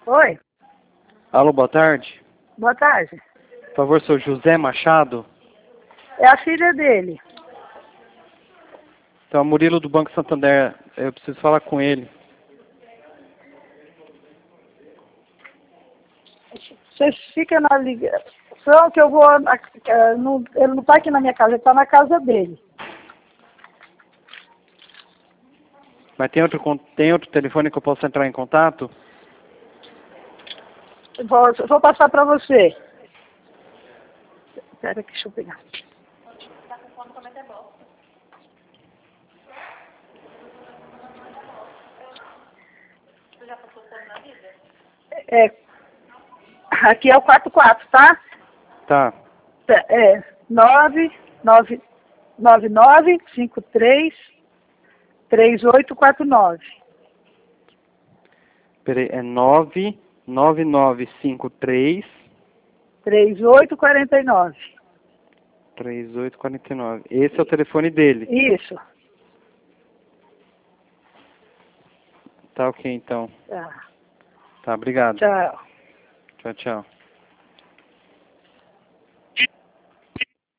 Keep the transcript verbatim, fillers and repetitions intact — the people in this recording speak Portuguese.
Oi, Alô, boa tarde. boa tarde. Por favor, sou José Machado. É a filha dele. Então, Murilo do Banco Santander. Eu preciso falar com ele. Vocês ficam na ligação que eu vou... na- eh, no- ele não está aqui na minha casa, ele está na casa dele. Mas tem outro, con- tem outro telefone que eu posso entrar em contato? Eu Vou, eu vou passar para você. Espera que deixa eu pegar. É, aqui é o quatro quatro, tá? Tá. É nove nove nove nove cinco três três oito quatro nove. Peraí, é nove nove nove cinco três três oito quatro nove. três oito quatro nove. Esse é o telefone dele. Isso. Tá ok, então. Tá. Tá, obrigado. Tchau. Tchau, tchau.